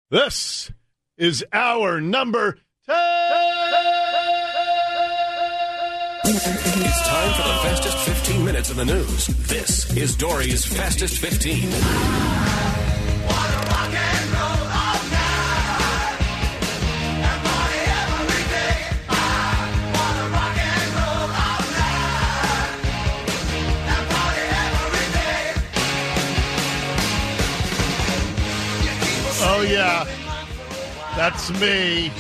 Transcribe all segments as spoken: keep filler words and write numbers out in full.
This is our number ten. It's time for the fastest fifteen minutes in the news. This is Dory's Fastest fifteen. Oh, yeah, that's me.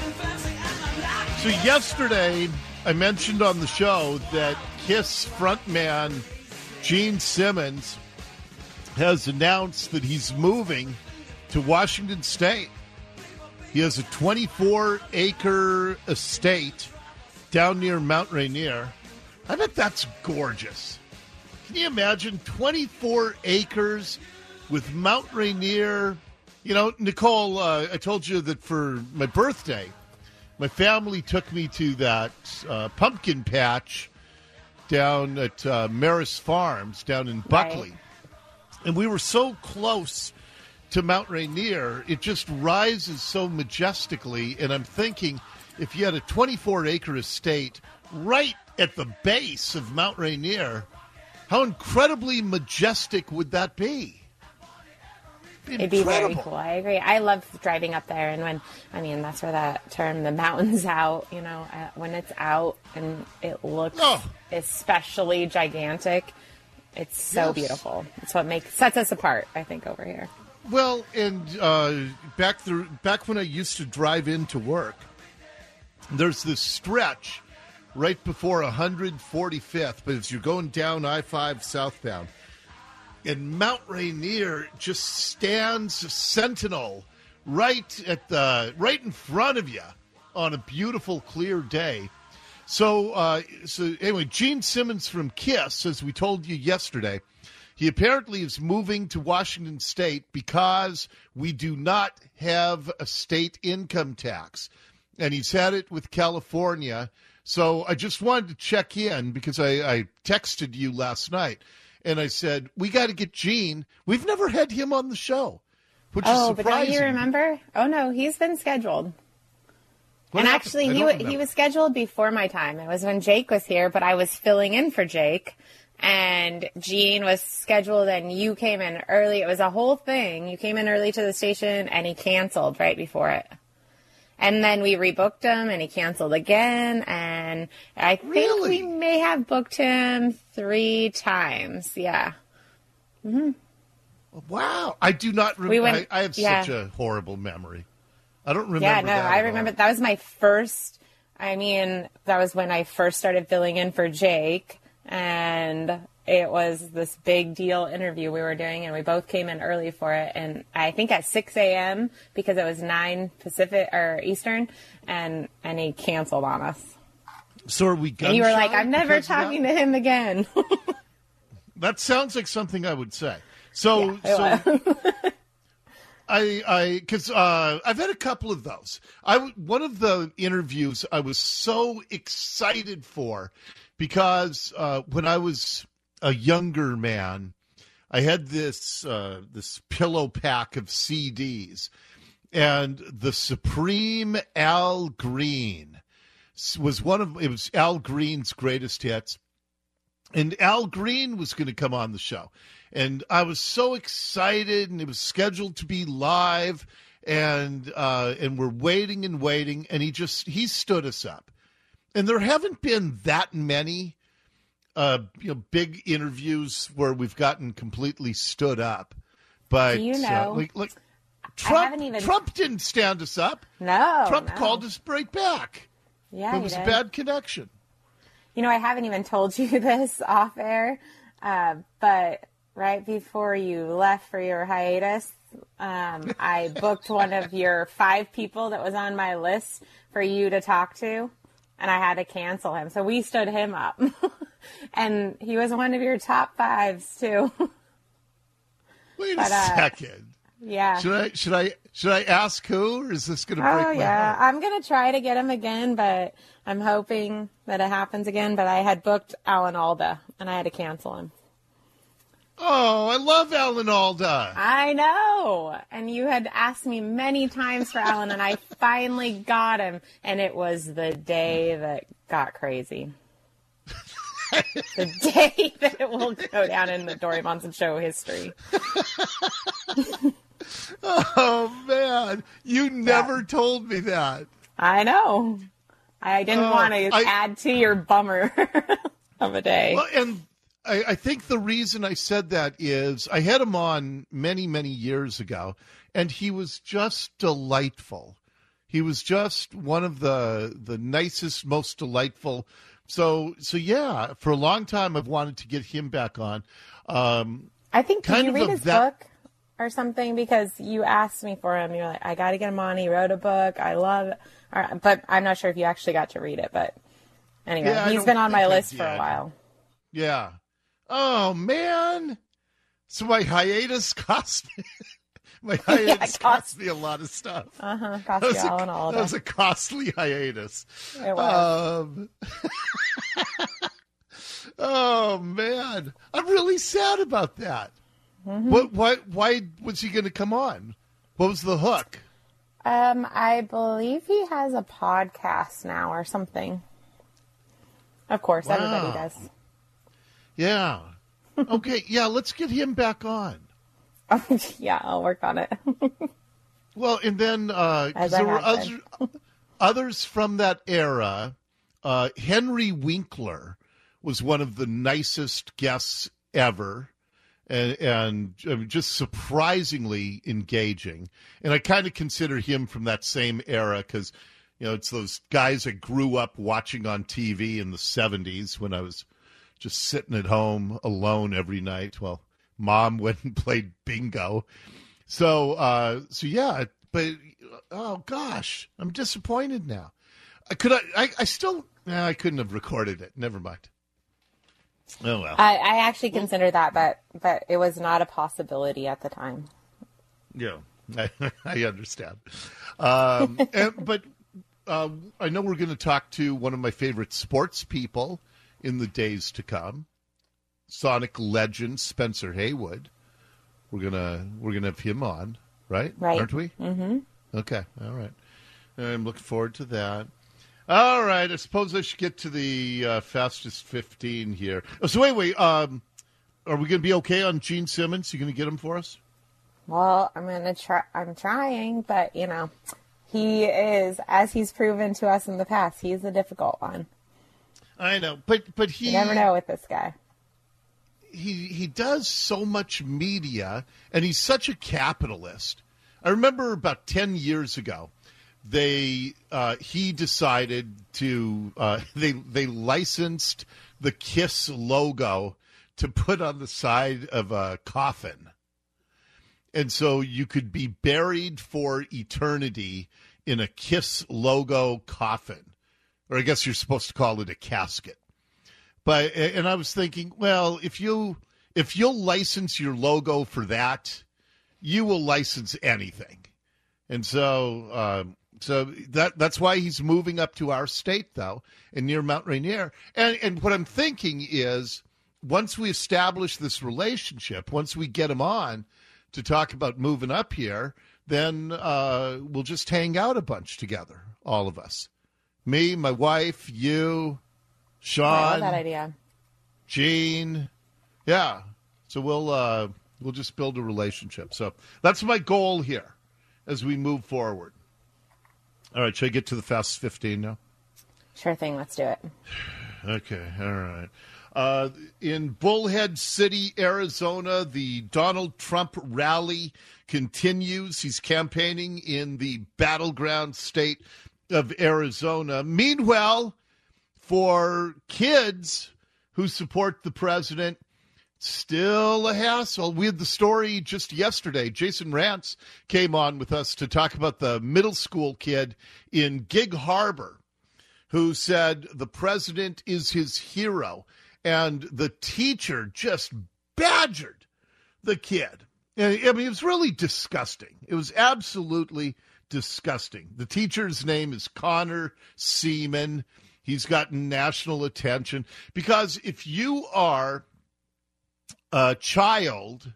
So yesterday, I mentioned on the show that KISS frontman Gene Simmons has announced that he's moving to Washington State. He has a twenty-four acre estate down near Mount Rainier. I bet that's gorgeous. Can you imagine twenty-four acres with Mount Rainier? You know, Nicole, uh, I told you that for my birthday, my family took me to that uh, pumpkin patch down at uh, Maris Farms down in Buckley. Right. And we were so close to Mount Rainier, it just rises so majestically. And I'm thinking, if you had a twenty-four acre estate right at the base of Mount Rainier, how incredibly majestic would that be? It'd be very cool. I agree. I love driving up there. And when, I mean, that's where that term, the mountain's out, you know, uh, when it's out and it looks oh. especially gigantic, it's so yes. beautiful. It's what makes, sets us apart, I think, over here. Well, and uh, back through, back when I used to drive into work, there's this stretch right before one forty-fifth, but as you're going down I five southbound, and Mount Rainier just stands sentinel right at the right in front of you on a beautiful, clear day. So, uh, so anyway, Gene Simmons from KISS, as we told you yesterday, he apparently is moving to Washington State because we do not have a state income tax, and he's had it with California. So I just wanted to check in because I, I texted you last night. And I said, we got to get Gene. We've never had him on the show, which oh, is surprising. But don't you remember? Oh, no, he's been scheduled. What and happened? Actually, he w- he was scheduled before my time. It was when Jake was here, but I was filling in for Jake. And Gene was scheduled, and you came in early. It was a whole thing. You came in early to the station, and he canceled right before it. And then we rebooked him, and he canceled again. And I think really? we may have booked him three times. Yeah. Mm-hmm. Wow. I do not remember. We went, I, I have yeah. such a horrible memory. I don't remember Yeah, no, that I remember. That was my first, I mean, that was when I first started filling in for Jake. And it was this big deal interview we were doing, and we both came in early for it. And I think at six a.m. because it was nine Pacific or Eastern, and and he canceled on us. So are we gun And you were shy like, I'm never talking to him again. That sounds like something I would say. So, yeah, so I, I, because uh, I've had a couple of those. I one of the interviews I was so excited for because uh, when I was a younger man, I had this uh, this pillow pack of C Ds, and the Supreme Al Green was one of it was Al Green's greatest hits, and Al Green was going to come on the show, and I was so excited, and it was scheduled to be live, and uh, and we're waiting and waiting, and he just he stood us up, and there haven't been that many. Uh, you know, big interviews where we've gotten completely stood up, but Do you know, uh, like, like Trump, even... Trump didn't stand us up. No, Trump no. called us right back. Yeah, it was did. a bad connection. You know, I haven't even told you this off air, uh, but right before you left for your hiatus, um, I booked one of your five people that was on my list for you to talk to, and I had to cancel him. So we stood him up. And he was one of your top fives too. Wait but, a uh, second. Yeah. Should I should I should I ask who, or is this going to break oh, my yeah. heart? I'm going to try to get him again, but I'm hoping that it happens again. But I had booked Alan Alda, and I had to cancel him. Oh, I love Alan Alda. I know. And you had asked me many times for Alan, and I finally got him. And it was the day that got crazy. The day that it will go down in the Dory Monson Show history. Oh, man. You never yeah. told me that. I know. I didn't uh, want to I, add to your bummer of a day. Well, and I, I think the reason I said that is I had him on many, many years ago, and he was just delightful. He was just one of the the nicest, most delightful. So, so yeah, for a long time I've wanted to get him back on. Um, I think, did you read his that... book or something? Because you asked me for him. You're like, I got to get him on. He wrote a book. I love it. But I'm not sure if you actually got to read it. But anyway, yeah, he's been on my list for a while. Yeah. Oh, man. So my hiatus cost me, my hiatus yeah, cost, cost me a lot of stuff. Uh-huh. Cost you all and all of That was a costly hiatus. It was. Um, oh, man. I'm really sad about that. Mm-hmm. What, what, why was he going to come on? What was the hook? Um, I believe he has a podcast now or something. Of course, wow. Everybody does. Yeah. Okay, yeah, let's get him back on. Oh, yeah, I'll work on it. Well, and then uh, there were other, others from that era. Uh, Henry Winkler was one of the nicest guests ever. And, and I mean, just surprisingly engaging. And I kind of consider him from that same era because, you know, it's those guys I grew up watching on T V in the seventies when I was just sitting at home alone every night while Mom went and played bingo. So, uh, so yeah, but, oh, gosh, I'm disappointed now. Could I, I, I still, nah, I couldn't have recorded it. Never mind. Oh, well. I, I actually consider that, but but it was not a possibility at the time. Yeah, I, I understand. Um, and, but uh, I know we're going to talk to one of my favorite sports people in the days to come, Sonic legend Spencer Haywood. We're gonna we're gonna have him on, right? Right. Aren't we? Mm-hmm. Okay. All right. I'm looking forward to that. All right, I suppose I should get to the uh, fastest fifteen here. Oh, so wait, wait. Um, are we going to be okay on Gene Simmons? You going to get him for us? Well, I'm going to try. I'm trying, but you know, he is, as he's proven to us in the past, he's a difficult one. I know, but but he. You never know with this guy. He he does so much media, and he's such a capitalist. I remember about ten years ago. They uh, he decided to uh, they they licensed the KISS logo to put on the side of a coffin, and so you could be buried for eternity in a KISS logo coffin, or I guess you're supposed to call it a casket. But and I was thinking, well, if you if you'll license your logo for that, you will license anything, and so. Um, So that that's why he's moving up to our state, though, and near Mount Rainier. And and what I'm thinking is, once we establish this relationship, once we get him on to talk about moving up here, then uh, we'll just hang out a bunch together, all of us. Me, my wife, you, Sean. I love that idea. Gene. Yeah. So we'll uh, we'll just build a relationship. So that's my goal here as we move forward. All right, should I get to the fast fifteen now? Sure thing, let's do it. Okay, all right. Uh, in Bullhead City, Arizona, the Donald Trump rally continues. He's campaigning in the battleground state of Arizona. Meanwhile, for kids who support the president, still a hassle. We had the story just yesterday. Jason Rantz came on with us to talk about the middle school kid in Gig Harbor who said the president is his hero. And the teacher just badgered the kid. And, I mean, it was really disgusting. It was absolutely disgusting. The teacher's name is Connor Seaman. He's gotten national attention because if you are a child,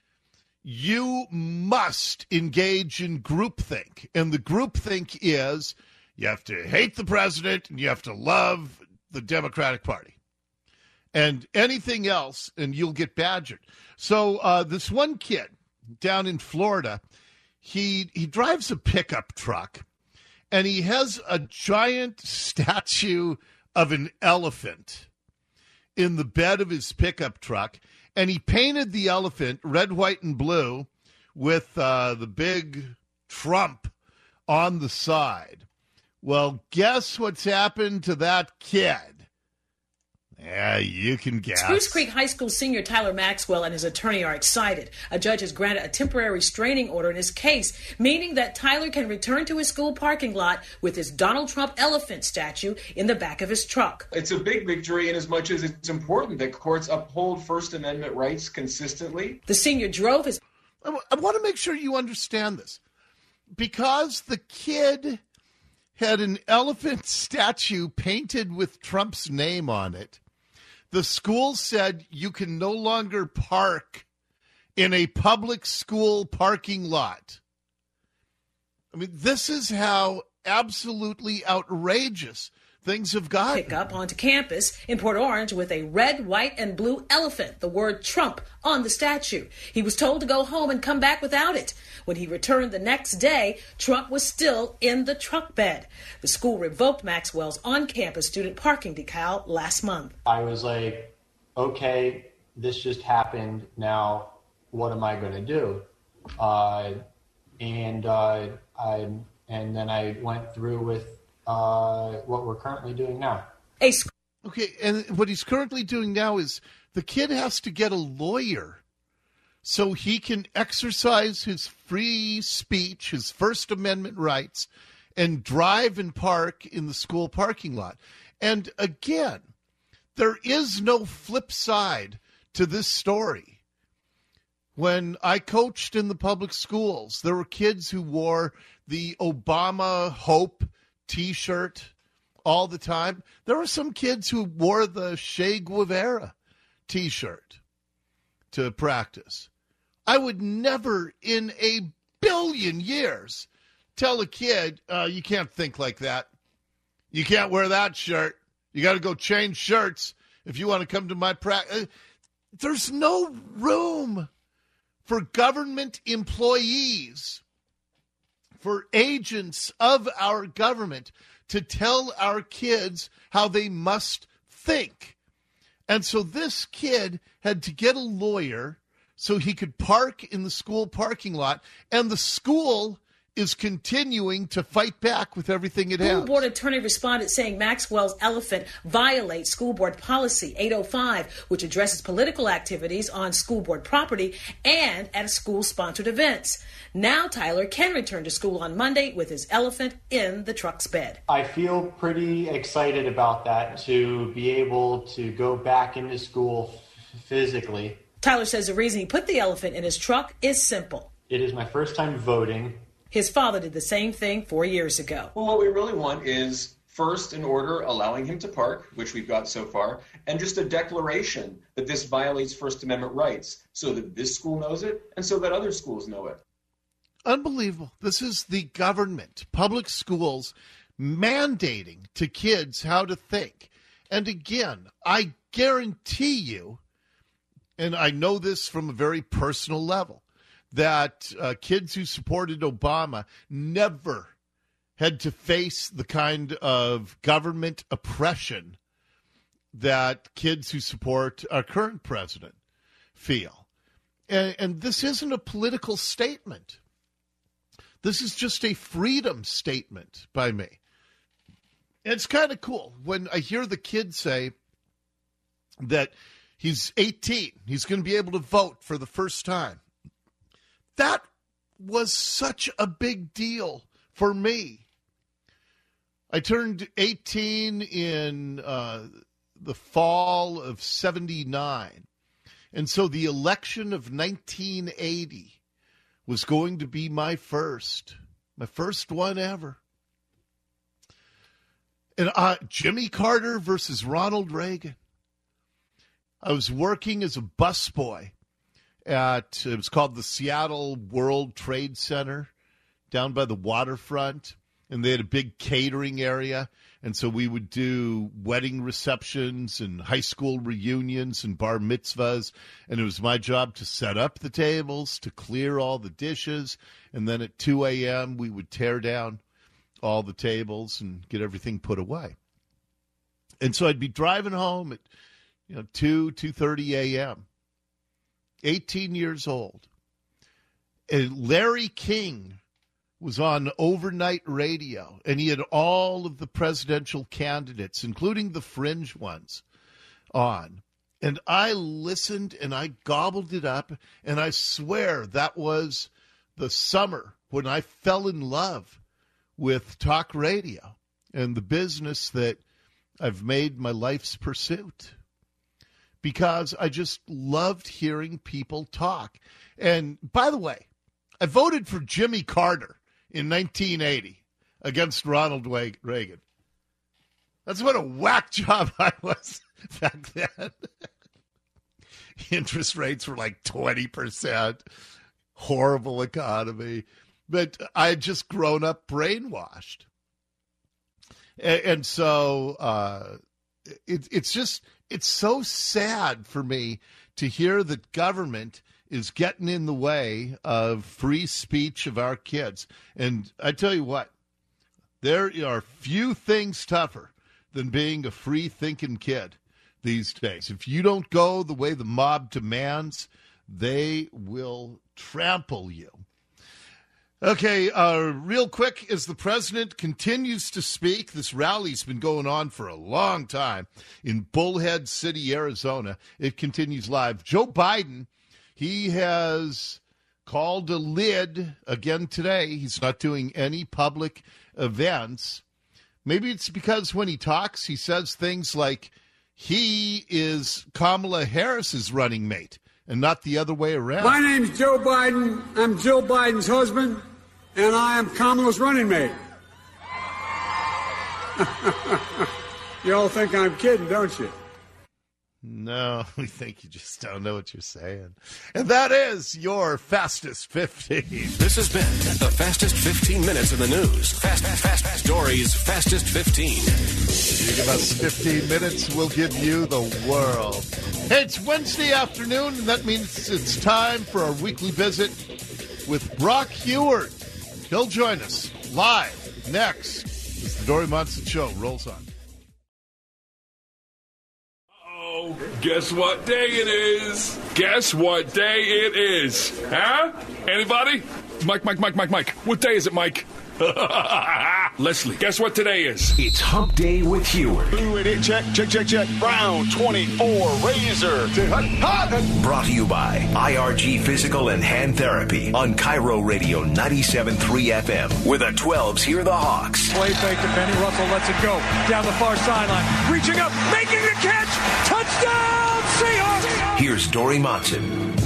you must engage in groupthink. And the groupthink is you have to hate the president and you have to love the Democratic Party. And anything else, and you'll get badgered. So uh, this one kid down in Florida, he he drives a pickup truck, and he has a giant statue of an elephant in the bed of his pickup truck, and he painted the elephant red, white, and blue with uh, the big Trump on the side. Well, guess what's happened to that kid? Yeah, you can guess. Spruce Creek High School senior Tyler Maxwell and his attorney are excited. A judge has granted a temporary restraining order in his case, meaning that Tyler can return to his school parking lot with his Donald Trump elephant statue in the back of his truck. It's a big victory in as much as it's important that courts uphold First Amendment rights consistently. The senior drove his... I, w- I want to make sure you understand this. Because the kid had an elephant statue painted with Trump's name on it, the school said you can no longer park in a public school parking lot. I mean, this is how absolutely outrageous things have gotten. Pick up onto campus in Port Orange with a red, white, and blue elephant, the word Trump on the statue. He was told to go home and come back without it. When he returned the next day, Trump was still in the truck bed. The school revoked Maxwell's on-campus student parking decal last month. I was like, okay, this just happened. Now, what am I going to do? Uh, and uh, I and then I went through with uh, what we're currently doing now. A sc- okay, and what he's currently doing now is the kid has to get a lawyer so he can exercise his free speech, his First Amendment rights, and drive and park in the school parking lot. And again, there is no flip side to this story. When I coached in the public schools, there were kids who wore the Obama Hope T-shirt all the time. There were some kids who wore the Che Guevara T-shirt to practice. I would never in a billion years tell a kid, uh, you can't think like that. You can't wear that shirt. You got to go change shirts if you want to come to my practice. There's no room for government employees, for agents of our government to tell our kids how they must think. And so this kid had to get a lawyer so he could park in the school parking lot, and the school is continuing to fight back with everything it has. School board attorney responded saying Maxwell's elephant violates school board policy eight oh five, which addresses political activities on school board property and at school-sponsored events. Now Tyler can return to school on Monday with his elephant in the truck's bed. I feel pretty excited about that, to be able to go back into school f- physically. Tyler says the reason he put the elephant in his truck is simple. It is my first time voting. His father did the same thing four years ago. Well, what we really want is first an order allowing him to park, which we've got so far, and just a declaration that this violates First Amendment rights so that this school knows it and so that other schools know it. Unbelievable. This is the government, public schools, mandating to kids how to think. And again, I guarantee you, and I know this from a very personal level, that uh, kids who supported Obama never had to face the kind of government oppression that kids who support our current president feel. And, and this isn't a political statement. This is just a freedom statement by me. And it's kind of cool when I hear the kid say that he's eighteen. He's going to be able to vote for the first time. That was such a big deal for me. I turned eighteen in uh, the fall of seventy-nine. And so the election of nineteen eighty was going to be my first, my first one ever. And uh, Jimmy Carter versus Ronald Reagan. I was working as a busboy at, it was called the Seattle World Trade Center down by the waterfront, and they had a big catering area, and so we would do wedding receptions and high school reunions and bar mitzvahs, and it was my job to set up the tables, to clear all the dishes, and then at two a.m. we would tear down all the tables and get everything put away. And so I'd be driving home at you know two, two thirty a.m., eighteen years old, and Larry King was on overnight radio, and he had all of the presidential candidates, including the fringe ones, on. And I listened, and I gobbled it up, and I swear that was the summer when I fell in love with talk radio and the business that I've made my life's pursuit, because I just loved hearing people talk. And by the way, I voted for Jimmy Carter in nineteen eighty against Ronald Reagan. That's what a whack job I was back then. Interest rates were like twenty percent. Horrible economy. But I had just grown up brainwashed. And, and so uh, it, it's just, it's so sad for me to hear that government is getting in the way of free speech of our kids. And I tell you what, there are few things tougher than being a free-thinking kid these days. If you don't go the way the mob demands, they will trample you. Okay, uh, real quick, as the president continues to speak, this rally's been going on for a long time in Bullhead City, Arizona. It continues live. Joe Biden, he has called a lid again today. He's not doing any public events. Maybe it's because when he talks, he says things like he is Kamala Harris's running mate and not the other way around. My name's Joe Biden. I'm Jill Biden's husband, and I am Kamala's running mate. You all think I'm kidding, don't you? No, we think you just don't know what you're saying. And that is your Fastest fifteen. This has been the Fastest fifteen minutes in the news. Fast, fast, fast, fast. Dory's Fastest fifteen. You give us fifteen minutes, we'll give you the world. Hey, it's Wednesday afternoon, and that means it's time for our weekly visit with Brock Huard. He'll join us live next as the Dory Monson Show rolls on. Guess what day it is? Guess what day it is? Huh? Anybody? Mike, Mike, Mike, Mike, Mike. What day is it, Mike? Leslie, guess what today is? It's Hump Day with Huard. Blue it, check, check, check, check. Brown twenty-four, Razor. Brought to you by I R G Physical and Hand Therapy on Cairo Radio ninety-seven point three F M. With the twelves, hear the Hawks. Play fake to Benny Russell, lets it go. Down the far sideline. Reaching up, making the catch. Touchdown, Seahawks. Here's Dory Monson.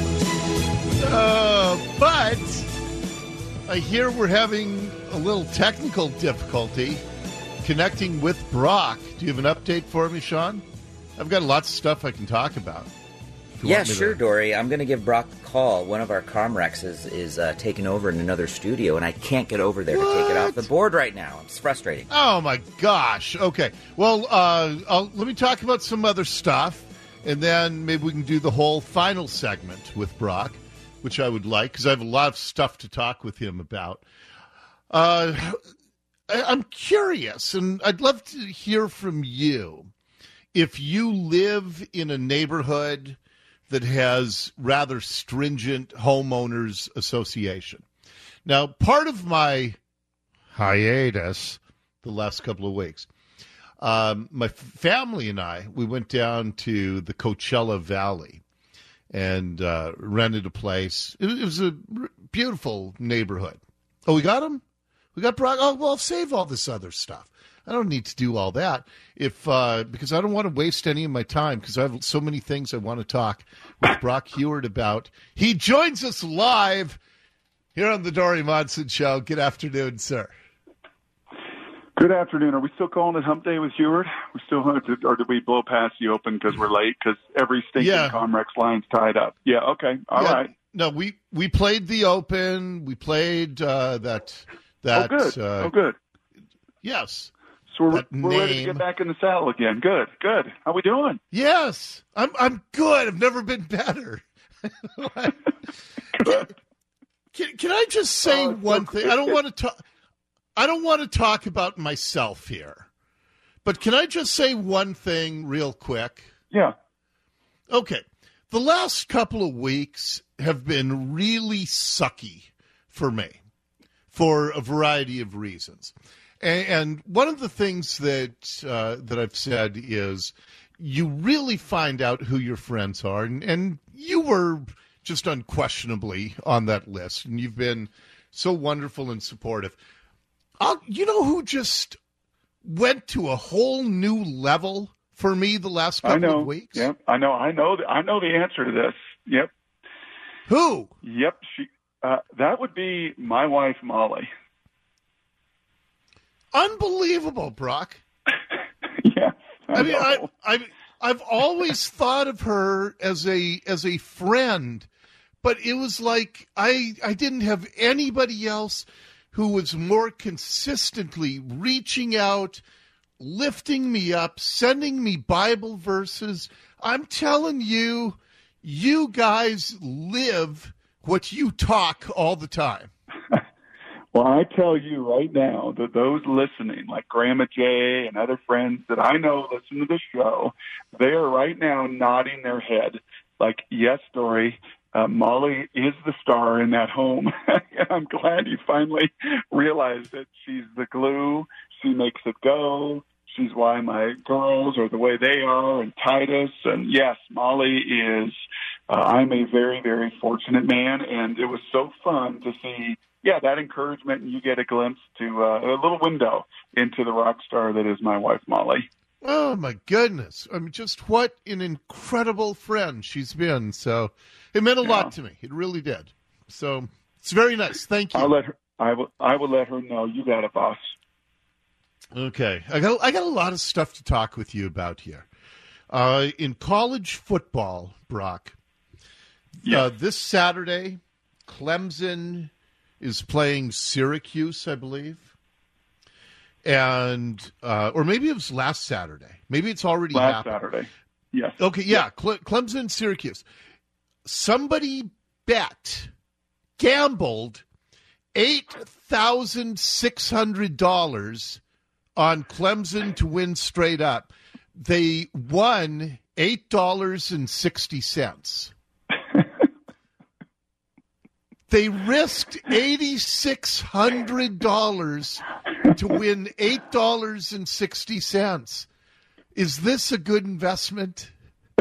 Uh, but I hear we're having a little technical difficulty connecting with Brock. Do you have an update for me, Sean? I've got lots of stuff I can talk about. Yeah, sure, to... Dory. I'm going to give Brock a call. One of our Comrex is, is uh, taking over in another studio, and I can't get over there what? to take it off the board right now. It's frustrating. Oh, my gosh. Okay. Well, uh, I'll, let me talk about some other stuff, and then maybe we can do the whole final segment with Brock, which I would like, because I have a lot of stuff to talk with him about. Uh, I, I'm curious, and I'd love to hear from you. If you live in a neighborhood that has rather stringent homeowners association. Now, part of my hiatus the last couple of weeks, um, my family and I, we went down to the Coachella Valley and uh, rented a place. It, it was a beautiful neighborhood. Oh, we got him? We got Brock? Oh, well, I'll save all this other stuff. I don't need to do all that if uh, because I don't want to waste any of my time because I have so many things I want to talk with Brock Huard about. He joins us live here on the Dory Monson Show. Good afternoon, sir. Good afternoon. Are we still calling it Hump Day with Heward? We still, or did we blow past the Open because we're late? Because every stinking yeah. Comrex line's tied up. Yeah. Okay. All yeah. right. No, we, we played the Open. We played uh, that. That. Oh, good. Uh, oh, good. Yes. So we're, we're ready to get back in the saddle again. Good. Good. How we doing? Yes. I'm. I'm good. I've never been better. Good. Can, can I just say oh, one so thing? I don't want to talk. I don't want to talk about myself here, but can I just say one thing real quick? Yeah. Okay. The last couple of weeks have been really sucky for me for a variety of reasons. And, and one of the things that uh, that I've said is you really find out who your friends are. And, and you were just unquestionably on that list, and you've been so wonderful and supportive. I'll, you know who just went to a whole new level for me the last couple I know. of weeks? Yep, I know. I know. The, I know the answer to this. Yep. Who? Yep. She. Uh, that would be my wife, Molly. Unbelievable, Brock. yeah. I, I mean, know. I, I, I've always thought of her as a as a friend, but it was like I I didn't have anybody else who was more consistently reaching out, lifting me up, sending me Bible verses. I'm telling you, you guys live what you talk all the time. Well, I tell you right now that those listening, like Grandma Jay and other friends that I know listen to the show, they are right now nodding their head like, yes, Dory, Uh, Molly is the star in that home. I'm glad you finally realized that she's the glue. She makes it go. She's why my girls are the way they are, and Titus. And yes, Molly is, uh, I'm a very, very fortunate man. And it was so fun to see, yeah, that encouragement. And you get a glimpse to uh, a little window into the rock star that is my wife, Molly. Oh, my goodness. I mean, just what an incredible friend she's been. So it meant a yeah. lot to me. It really did. So it's very nice. Thank you. I'll let her, I will, I will let her know. You got it, boss. Okay. I got, I got a lot of stuff to talk with you about here. Uh, in college football, Brock, yeah. uh, this Saturday, Clemson is playing Syracuse, I believe. And, uh, or maybe it was last Saturday. Maybe it's already last happened. Saturday. Yes. Okay, yeah, Cle- Clemson, Syracuse. Somebody bet, gambled eight thousand six hundred dollars on Clemson to win straight up. They won eight dollars and sixty cents. They risked eight thousand six hundred dollars to win eight dollars and sixty cents. Is this a good investment?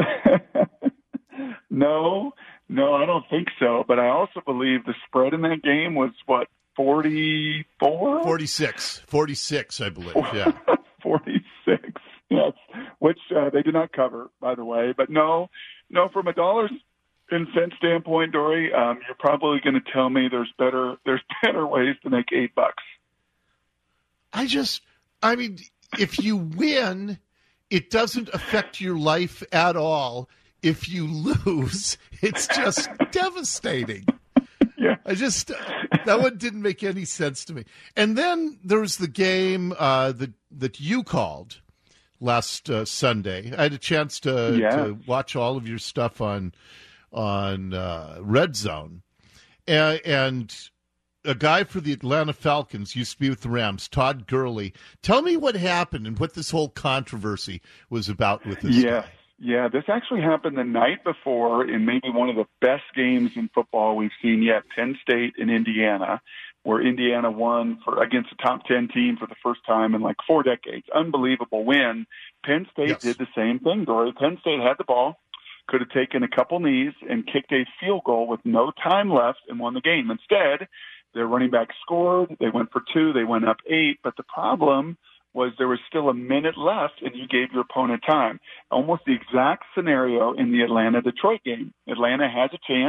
No, no, I don't think so. But I also believe the spread in that game was, what, forty-four? forty-six. forty-six, I believe, yeah. forty-six, yes, which uh, they did not cover, by the way. But no, no, from a dollars and cent standpoint, Dory, um, you're probably going to tell me there's better there's better ways to make eight bucks. I just, I mean, if you win, it doesn't affect your life at all. If you lose, it's just devastating. Yeah. I just, that one didn't make any sense to me. And then there was the game uh, that, that you called last uh, Sunday. I had a chance to, yeah. to watch all of your stuff on, on uh, Red Zone. And, and a guy for the Atlanta Falcons used to be with the Rams, Todd Gurley. Tell me what happened and what this whole controversy was about with this yeah. guy. Yeah, this actually happened the night before in maybe one of the best games in football we've seen yet, Penn State and Indiana, where Indiana won for against a top ten team for the first time in like four decades. Unbelievable win. Penn State yes. did the same thing, Dory. Penn State had the ball, could have taken a couple knees and kicked a field goal with no time left and won the game. Instead, their running back scored. They went for two. They went up eight. But the problem was there was still a minute left, and you gave your opponent time. Almost the exact scenario in the Atlanta-Detroit game. Atlanta has a chance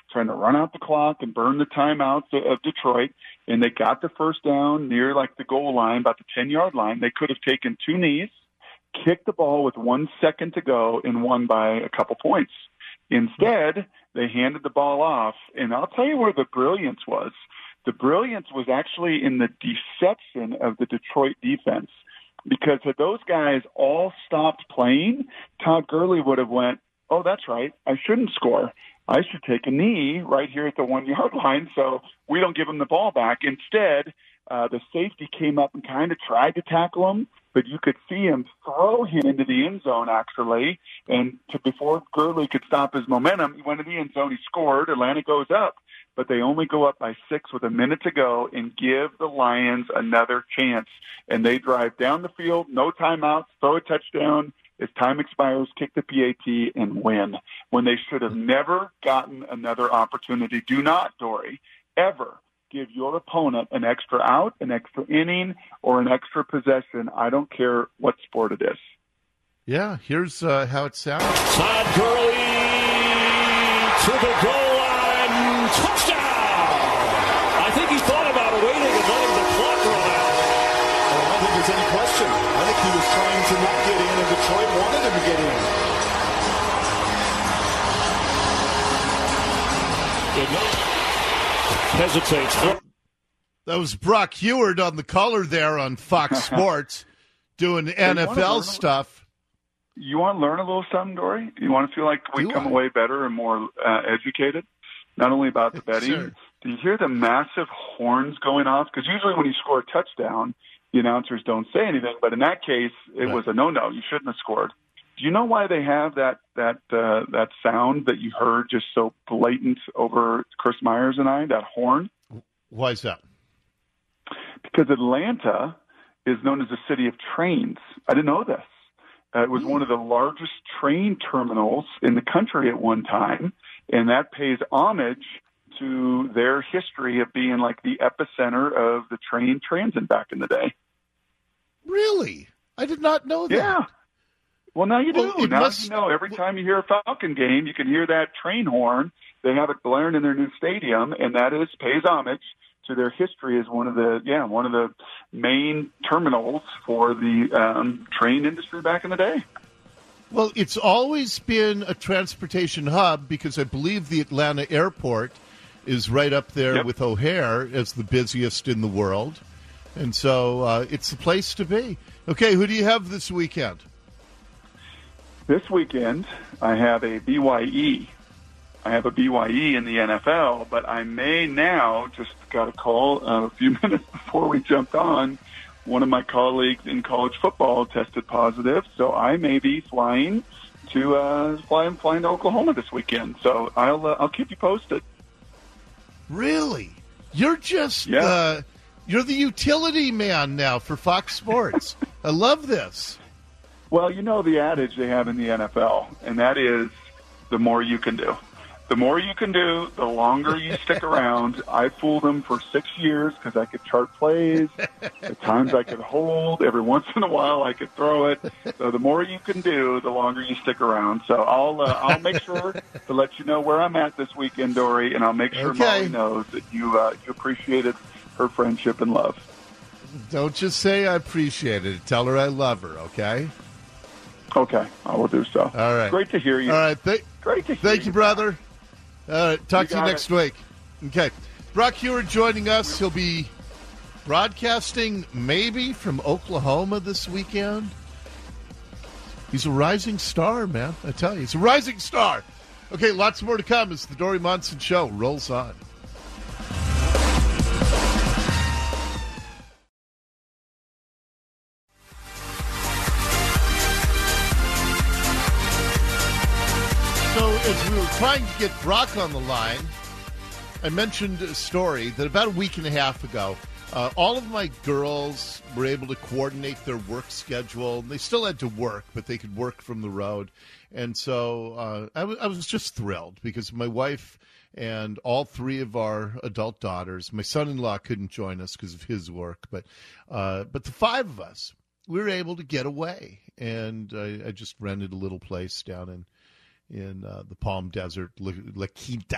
trying to run out the clock and burn the timeouts of Detroit, and they got the first down near like the goal line, about the ten-yard line. They could have taken two knees, kicked the ball with one second to go, and won by a couple points. Instead, they handed the ball off, and I'll tell you where the brilliance was. The brilliance was actually in the deception of the Detroit defense, because had those guys all stopped playing, Todd Gurley would have went, oh, that's right, I shouldn't score. I should take a knee right here at the one-yard line so we don't give him the ball back. Instead, uh, the safety came up and kind of tried to tackle him, but you could see him throw him into the end zone, actually. And to, before Gurley could stop his momentum, he went in the end zone, he scored, Atlanta goes up. But they only go up by six with a minute to go and give the Lions another chance. And they drive down the field, no timeouts, throw a touchdown. As time expires, kick the P A T and win, when they should have never gotten another opportunity. Do not, Dory, ever give your opponent an extra out, an extra inning, or an extra possession. I don't care what sport it is. Yeah, here's uh, how it sounds. Todd Gurley to the goal line. Touchdown! I think he thought about waiting and letting the clock run out. Oh, I don't think there's any question. I think he was trying to not get in, and Detroit wanted him to get in. Hesitates. That was Brock Heward on the color there on Fox Sports doing N F L stuff. You want to learn a little something, Dory? You want to feel like we Do come I? away better and more uh, educated, not only about the betting. Sure. Do you hear the massive horns going off? Because usually when you score a touchdown, the announcers don't say anything. But in that case, it Right. was a no-no. You shouldn't have scored. Do you know why they have that that uh, that sound that you heard just so blatant over Chris Myers and I, that horn? Why is that? Because Atlanta is known as the city of trains. I didn't know this. Uh, it was one of the largest train terminals in the country at one time, and that pays homage to their history of being like the epicenter of the train transit back in the day. Really? I did not know that. Yeah. Well, now you do. Well, it now must- you know. Every time you hear a Falcon game, you can hear that train horn. They have it blaring in their new stadium, and that is pays homage to their history as one of the yeah one of the main terminals for the um, train industry back in the day. Well, it's always been a transportation hub because I believe the Atlanta airport is right up there Yep. with O'Hare as the busiest in the world. And so uh, it's the place to be. Okay, who do you have this weekend? This weekend, I have a B Y E. I have a B Y E in the N F L, but I may now, just got a call uh, a few minutes before we jumped on, one of my colleagues in college football tested positive, so I may be flying to uh, flying flying to Oklahoma this weekend. So I'll uh, I'll keep you posted. Really? You're just Yeah. uh, you're the utility man now for Fox Sports. I love this. Well, you know the adage they have in the N F L, and that is the more you can do. The more you can do, the longer you stick around. I fooled them for six years because I could chart plays, the times I could hold. Every once in a while, I could throw it. So the more you can do, the longer you stick around. So I'll uh, I'll make sure to let you know where I'm at this weekend, Dory, and I'll make sure Okay. Molly knows that you uh, you appreciated her friendship and love. Don't just say I appreciate it. Tell her I love her, okay? Okay, I will do so. All right. Great to hear you. All right. Th- Great to hear Thank you, brother. All right. Talk You to you got next it. week. Okay. Brock Heward joining us. He'll be broadcasting maybe from Oklahoma this weekend. He's a rising star, man. I tell you, he's a rising star. Okay, lots more to come as the Dory Monson Show rolls on. So as we were trying to get Brock on the line, I mentioned a story that about a week and a half ago, uh, all of my girls were able to coordinate their work schedule. They still had to work, but they could work from the road. And so uh, I, w- I was just thrilled because my wife and all three of our adult daughters, my son-in-law couldn't join us because of his work, but uh, but the five of us, we were able to get away. And I, I just rented a little place down in in uh, the Palm Desert, La, La Quinta,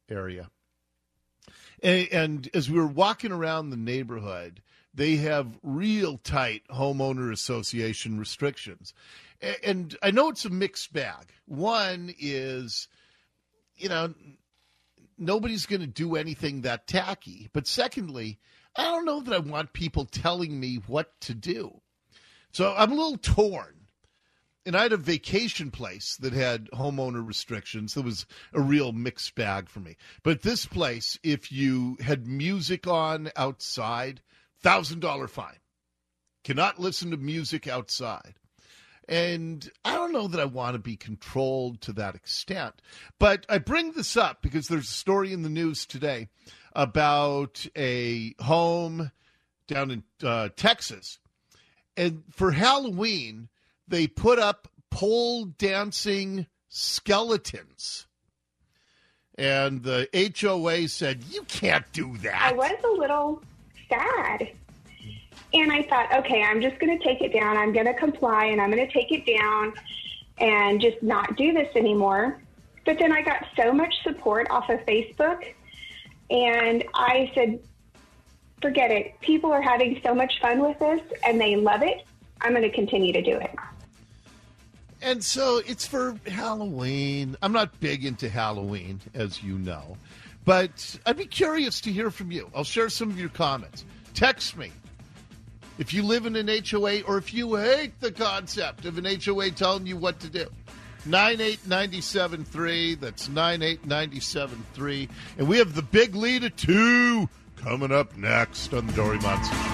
area. And, and as we were walking around the neighborhood, they have real tight homeowner association restrictions. And I know it's a mixed bag. One is, you know, nobody's going to do anything that tacky. But secondly, I don't know that I want people telling me what to do. So I'm a little torn. And I had a vacation place that had homeowner restrictions. There was a real mixed bag for me. But this place, if you had music on outside, one thousand dollars fine. Cannot listen to music outside. And I don't know that I want to be controlled to that extent. But I bring this up because there's a story in the news today about a home down in uh, Texas. And for Halloween, they put up pole dancing skeletons. And the H O A said, you can't do that. I was a little sad. And I thought, okay, I'm just going to take it down. I'm going to comply, and I'm going to take it down and just not do this anymore. But then I got so much support off of Facebook, and I said, forget it. People are having so much fun with this, and they love it. I'm going to continue to do it. And so it's for Halloween. I'm not big into Halloween, as you know. But I'd be curious to hear from you. I'll share some of your comments. Text me if you live in an H O A or if you hate the concept of an H O A telling you what to do. nine eight nine seven three. That's nine eight nine seven three. And we have the big lead at two coming up next on the Dori Monson Show.